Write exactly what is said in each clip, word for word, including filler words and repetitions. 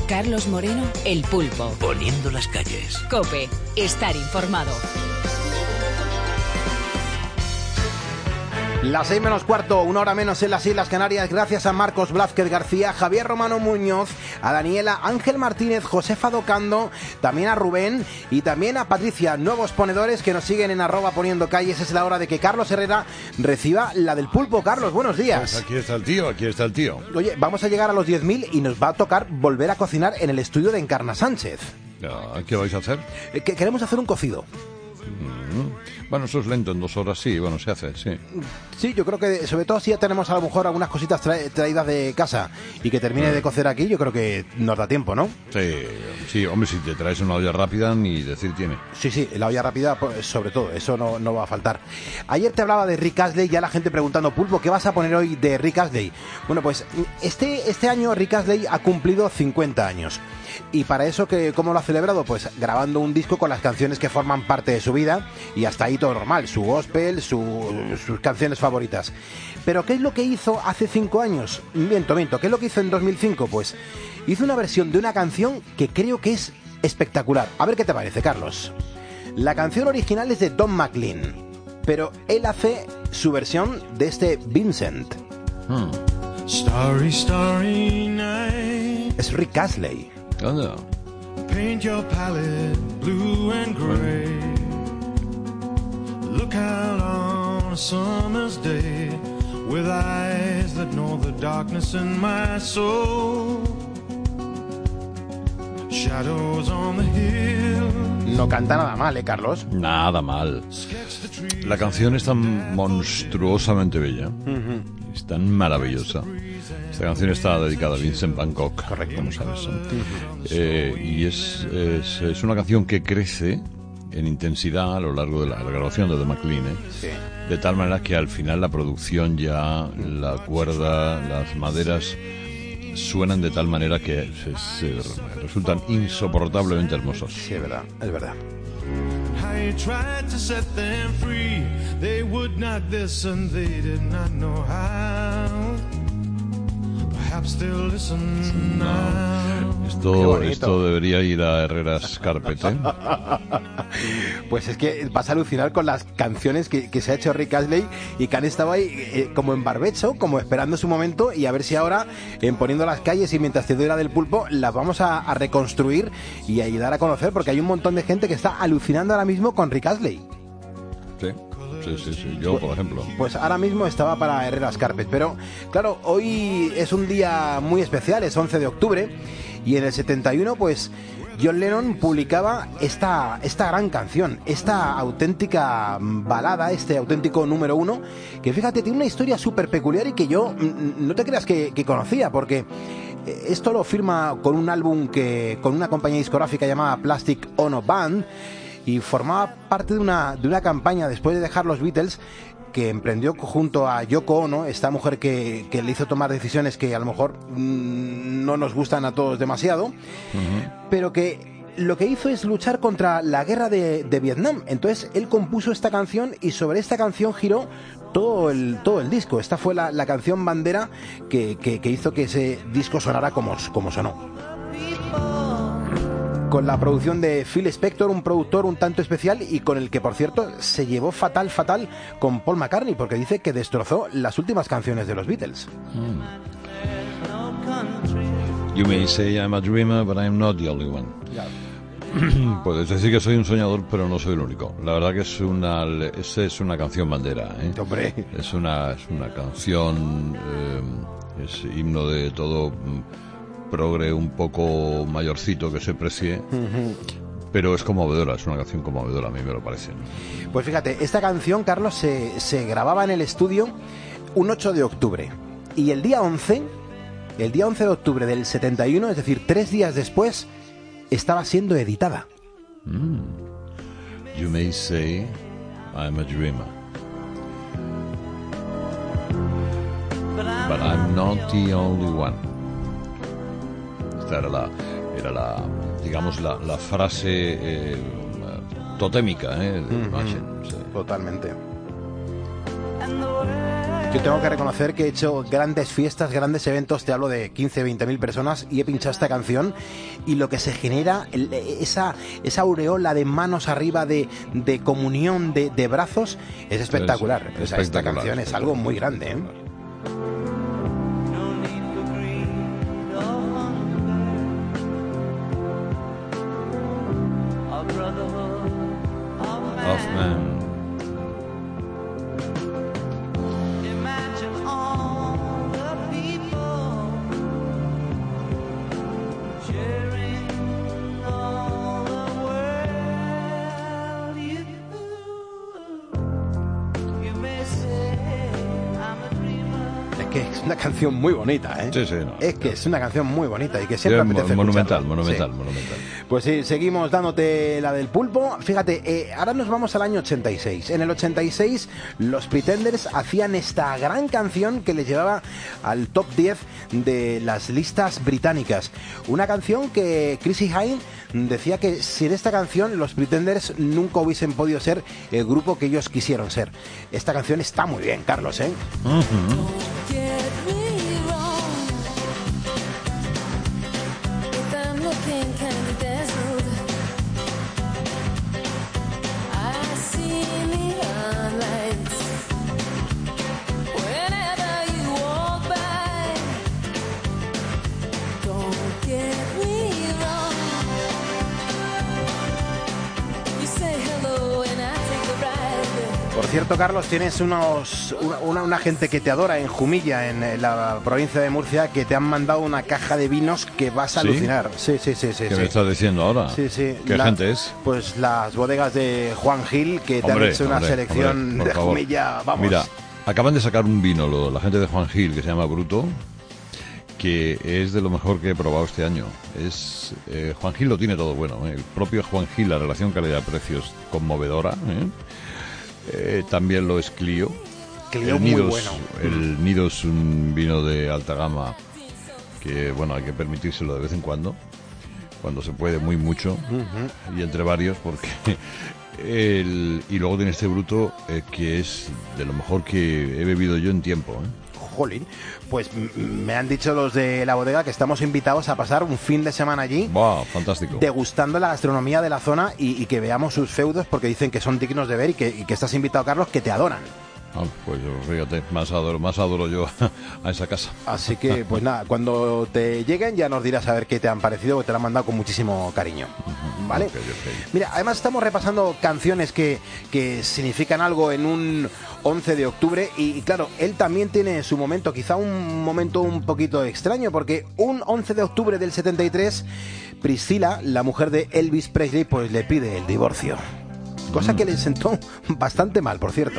Carlos Moreno, El Pulpo. Poniendo las calles. COPE. Estar informado. Las seis menos cuarto, una hora menos en las Islas Canarias, gracias a Marcos Blázquez García, Javier Romano Muñoz, a Daniela, Ángel Martínez, Josefa Docando, también a Rubén y también a Patricia, nuevos ponedores que nos siguen en arroba poniendo calles. Es la hora de que Carlos Herrera reciba la del Pulpo. Carlos, buenos días. Pues aquí está el tío, aquí está el tío. Oye, vamos a llegar a los diez mil y nos va a tocar volver a cocinar en el estudio de Encarna Sánchez. ¿Qué vais a hacer? Eh, que queremos hacer un cocido. Mm-hmm. Bueno, eso es lento, en dos horas sí, bueno, se hace, sí. Sí, yo creo que sobre todo si ya tenemos a lo mejor algunas cositas tra- traídas de casa y que termine de cocer aquí, yo creo que nos da tiempo, ¿no? Sí, sí, hombre, si te traes una olla rápida, ni decir tiene. Sí, sí, la olla rápida, pues, sobre todo, eso no, no va a faltar. Ayer te hablaba de Rick Astley, ya la gente preguntando, Pulpo, ¿qué vas a poner hoy de Rick Astley? Bueno, pues este, este año Rick Astley ha cumplido cincuenta años. Y para eso, que ¿cómo lo ha celebrado? Pues grabando un disco con las canciones que forman parte de su vida y hasta ahí todo normal, su gospel, su, sus canciones favoritas. Pero ¿qué es lo que hizo hace cinco años? Miento, miento, ¿qué es lo que hizo en dos mil cinco? Pues hizo una versión de una canción que creo que es espectacular. A ver qué te parece, Carlos. La canción original es de Don McLean, pero él hace su versión de este Vincent. Hmm. Starry, starry night. Es Rick Astley. Oh, no. Paint your palette blue and gray. Look out on a summer's day with eyes that know the darkness in my soul. Shadows on the hill. No canta nada mal, ¿eh, Carlos? Nada mal. La canción es tan monstruosamente bella. Uh-huh. Es tan maravillosa. Esta canción está dedicada a Vincent Van Gogh, correcto, como sabes. Uh-huh. eh, y es, es, es una canción que crece en intensidad a lo largo de la, la grabación de The McLean, ¿eh? Sí. De tal manera que al final la producción ya, la cuerda, las maderas suenan de tal manera que se, se resultan insoportablemente hermosos. Sí, es verdad, es verdad. I tried to set them free. They would not listen, they did not know how. Perhaps they'll listen now. Esto, esto debería ir a Herrera's Carpet, ¿eh? Pues es que vas a alucinar con las canciones que, que se ha hecho Rick Astley y que han estado ahí eh, como en barbecho, como esperando su momento, y a ver si ahora, en Poniendo las calles y mientras te doy la del Pulpo, las vamos a, a reconstruir y a ayudar a conocer, porque hay un montón de gente que está alucinando ahora mismo con Rick Astley. Sí. Sí, sí, sí, yo por ejemplo. Pues ahora mismo estaba para Herrera's Carpet, pero claro, hoy es un día muy especial, es once de octubre, y en el setenta y uno pues John Lennon publicaba esta, esta gran canción, esta auténtica balada, este auténtico número uno, que fíjate, tiene una historia súper peculiar y que yo no te creas que, que conocía, porque esto lo firma con un álbum que con una compañía discográfica llamada Plastic Ono Band, y formaba parte de una, de una campaña después de dejar los Beatles que emprendió junto a Yoko Ono, esta mujer que, que le hizo tomar decisiones que a lo mejor mmm, no nos gustan a todos demasiado, uh-huh. pero que lo que hizo es luchar contra la guerra de, de Vietnam. Entonces él compuso esta canción y sobre esta canción giró todo el, todo el disco. Esta fue la, la canción bandera que, que, que hizo que ese disco sonara como, como sonó. Con la producción de Phil Spector, un productor un tanto especial y con el que, por cierto, se llevó fatal, fatal con Paul McCartney, porque dice que destrozó las últimas canciones de los Beatles. Mm. You may say I'm a dreamer, but I'm not the only one. Yeah. Puedes decir que soy un soñador, pero no soy el único. La verdad que es una, es, es una canción bandera, ¿eh? Hombre. Es una, es una canción, eh, es himno de todo progre un poco mayorcito que se precie, uh-huh. pero es conmovedora, es una canción conmovedora, a mí me lo parece, ¿no? Pues fíjate, esta canción, Carlos, se, se grababa en el estudio un ocho de octubre y el día once, el día once de octubre del setenta y uno, es decir, tres días después, estaba siendo editada. Mm. You may say I'm a dreamer, but I'm not the only one. Esta era la, era la digamos, la, la frase eh, totémica, ¿eh? De mm-hmm. Imagine, sí. Totalmente. Yo tengo que reconocer que he hecho grandes fiestas, grandes eventos, te hablo de quince, veinte mil personas, y he pinchado esta canción, y lo que se genera, el, esa, esa aureola de manos arriba, de, de comunión, de, de brazos, es espectacular. Es o sea, esta espectacular, canción es algo muy grande, ¿eh? Of Man. Es una canción muy bonita, ¿eh? Sí, sí, no. Es que es una canción muy bonita y que siempre Sí, apetece monumental, escucharla. monumental, Sí. monumental. Pues sí, seguimos dándote la del pulpo. Fíjate, eh, ahora nos vamos al año ochenta y seis. En el ochenta y seis, los Pretenders hacían esta gran canción que les llevaba al top diez de las listas británicas. Una canción que Chrissie Hynde decía que sin esta canción los Pretenders nunca hubiesen podido ser el grupo que ellos quisieron ser. Esta canción está muy bien, Carlos, ¿eh? Uh-huh. Por cierto, Carlos, tienes unos una, una, una gente que te adora en Jumilla, en la provincia de Murcia, que te han mandado una caja de vinos que vas a ¿Sí? alucinar. Sí, sí, sí, sí. ¿Qué sí. me estás diciendo ahora? Sí, sí. ¿Qué La- gente es? Pues las bodegas de Juan Gil, que te Hombre, han hecho una hombre, selección hombre, por de favor. Jumilla. Vamos. Mira, acaban de sacar un vino, lo- la gente de Juan Gil, que se llama Bruto, que es de lo mejor que he probado este año. Es eh, Juan Gil lo tiene todo bueno, ¿eh? El propio Juan Gil, la relación calidad-precio es conmovedora, ¿eh? Eh, también lo es Clio. Clio el muy Nido es- bueno. El Nido es un vino de alta gama que, bueno, hay que permitírselo de vez en cuando, cuando se puede, muy mucho, Ujú. y entre varios, porque el, y luego tiene este Bruto, eh, que es de lo mejor que he bebido yo en tiempo, ¿eh? Jolín, pues m- me han dicho los de la bodega que estamos invitados a pasar un fin de semana allí, ¡Buah! Fantástico. degustando la gastronomía de la zona y, y que veamos sus feudos, porque dicen que son dignos de ver y que, y que estás invitado, Carlos, que te adoran. Ah, pues yo, fíjate, más adoro, más adoro yo a esa casa. Así que, pues nada, cuando te lleguen ya nos dirás a ver qué te han parecido, porque te lo han mandado con muchísimo cariño. ¿Vale? Ok, ok. Mira, además estamos repasando canciones que, que significan algo en un once de octubre y, y claro, él también tiene su momento, quizá un momento un poquito extraño, porque un once de octubre del setenta y tres, Priscilla, la mujer de Elvis Presley, pues le pide el divorcio. Cosa que le sentó bastante mal, por cierto.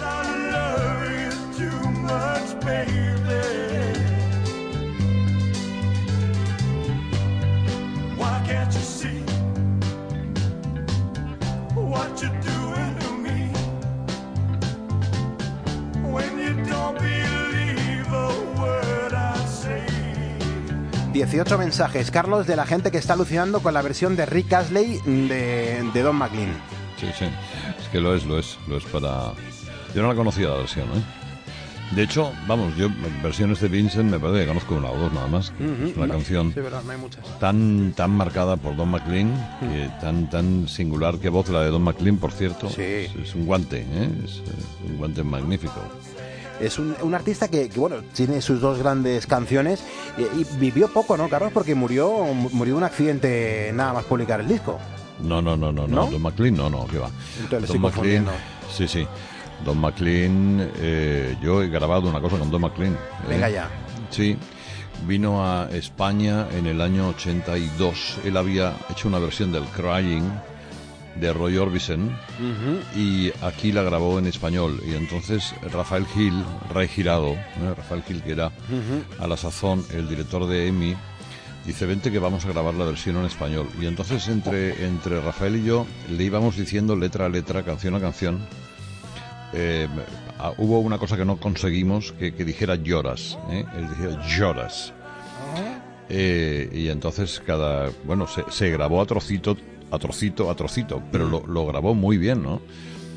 dieciocho mensajes, Carlos, de la gente que está alucinando con la versión de Rick Astley de, de Don McLean. Sí, sí. Es que lo es, lo es, lo es para... Yo no la conocía la versión, ¿eh? De hecho, vamos, yo versiones de Vincent me parece que conozco una o dos nada más. Ujú, Es una no, canción sí, verdad, no hay muchas. tan tan marcada por Don McLean, que tan tan singular, que voz la de Don McLean, por cierto. Sí. Es, es un guante, ¿eh? Es eh, un guante magnífico. Es un, un artista que, que, bueno, tiene sus dos grandes canciones y, y vivió poco, ¿no, Carlos? Porque murió murió en un accidente nada más publicar el disco. No, no, no, no, no. ¿No? Don McLean, no, no, ¿qué va? Entonces le Don estoy McLean, confundiendo. sí, sí. Don McLean, eh, yo he grabado una cosa con Don McLean. ¿eh? Venga ya. Sí, vino a España en el año ochenta y dos. Él había hecho una versión del Crying de Roy Orbison Ujú. y aquí la grabó en español. Y entonces Rafael Gil, Ray Girado, ¿eh? Rafael Gil, que era Ujú. a la sazón el director de EMI, dice, vente que vamos a grabar la versión en español. Y entonces entre, entre Rafael y yo le íbamos diciendo letra a letra, canción a canción. Eh, ah, hubo una cosa que no conseguimos, que, que dijera lloras, ¿eh? Él dijera lloras. Eh, y entonces cada, bueno, se, se grabó a trocito, a trocito, a trocito, pero lo, lo grabó muy bien, ¿no?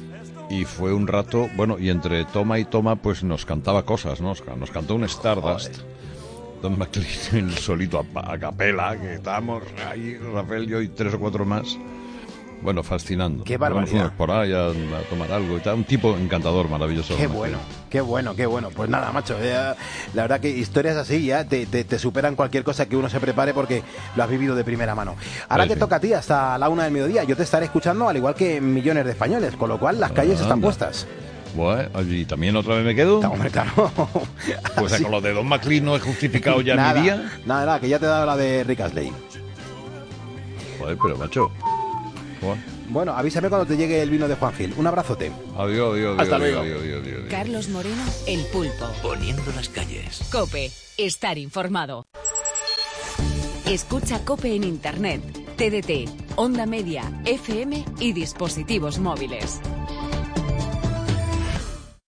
y fue un rato, bueno, y entre toma y toma pues nos cantaba cosas, ¿no? Nos, nos cantó un Stardust. Joder. Don McLean, el solito a, a capela, que estábamos ahí, Rafael, yo y tres o cuatro más. Bueno, fascinando. Qué barbaridad. Vamos por ahí a, a tomar algo y tal. Un tipo encantador, maravilloso. Qué bueno, qué bueno, qué bueno. Pues nada, macho, ya, la verdad que historias así ya te, te, te superan cualquier cosa que uno se prepare porque lo has vivido de primera mano. Ahora sí, te sí. toca a ti hasta la una del mediodía. Yo te estaré escuchando al igual que millones de españoles, con lo cual las calles Ah, están anda. puestas. Bueno, y también otra vez me quedo. No, hombre, claro. Pues Así. con lo de Don McLean no he justificado ya nada, mi día. Nada, nada, que ya te he dado la de Rick Astley. Joder, pero macho. Joder. Bueno, avísame cuando te llegue el vino de Juan Gil. Un abrazote. Adiós, adiós, Hasta adiós, luego. adiós, adiós, adiós. Carlos Moreno, El Pulpo. Poniendo las calles. COPE. Estar informado. Escucha COPE en Internet, T D T, Onda Media, F M y dispositivos móviles.